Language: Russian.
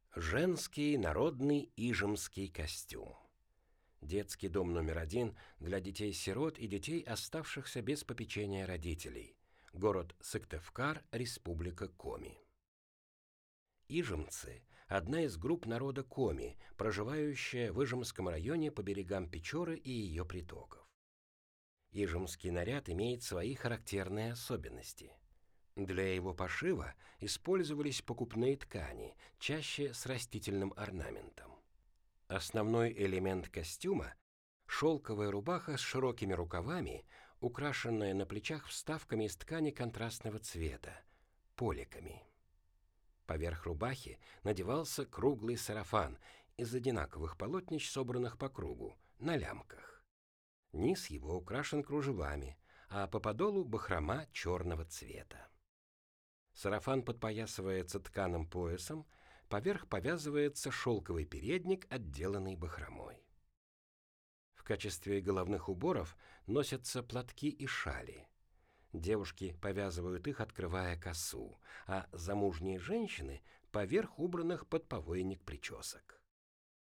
Женский народный ижемский костюм. Детский дом №1 для детей-сирот и детей, оставшихся без попечения родителей. Город Сыктывкар, Республика Коми. Ижемцы – одна из групп народа Коми, проживающая в Ижемском районе по берегам Печоры и ее притоков. Ижемский наряд имеет свои характерные особенности. Для его пошива использовались покупные ткани, чаще с растительным орнаментом. Основной элемент костюма – шелковая рубаха с широкими рукавами, украшенная на плечах вставками из ткани контрастного цвета – поликами. Поверх рубахи надевался круглый сарафан из одинаковых полотнищ, собранных по кругу, на лямках. Низ его украшен кружевами, а по подолу бахрома черного цвета. Сарафан подпоясывается тканым поясом, поверх повязывается шелковый передник, отделанный бахромой. В качестве головных уборов носятся платки и шали. Девушки повязывают их, открывая косу, а замужние женщины — поверх убранных под повойник причесок.